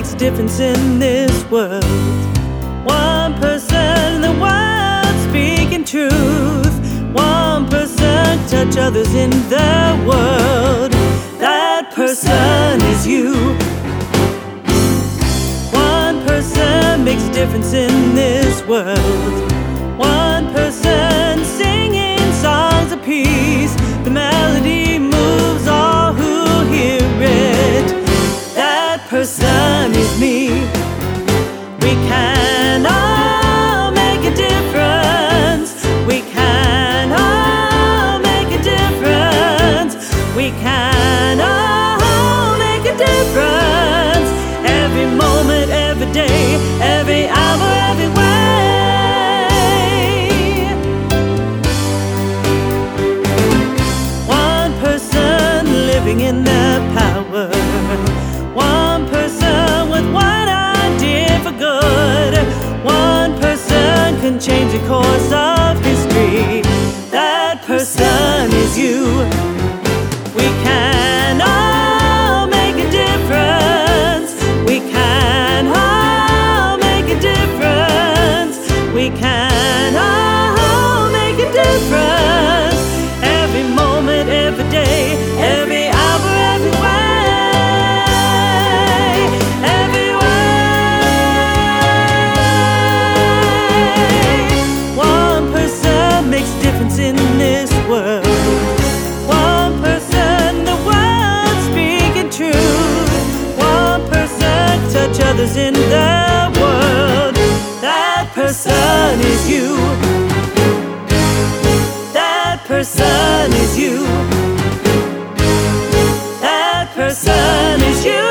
makes a difference in this world. One person in the world speaking truth. One person touch others in the world. That person is you. One person makes a difference in this world. One person singing songs of peace. The melody moves all who hear it. That person is me. We can all make a difference. We can all make a difference. We can all make a difference. Every moment, every day, every hour, every way. One person living in their power. One person with one idea for good. One person can change the course of history. That person is you. We can all make a difference. We can all make a difference. We can all make a difference. Every moment, every day, every hour, every way. Every way. One person makes a difference in this world. One person, the world speaking truth. One person touch others in the world. That person is you. That person is you. That person is you.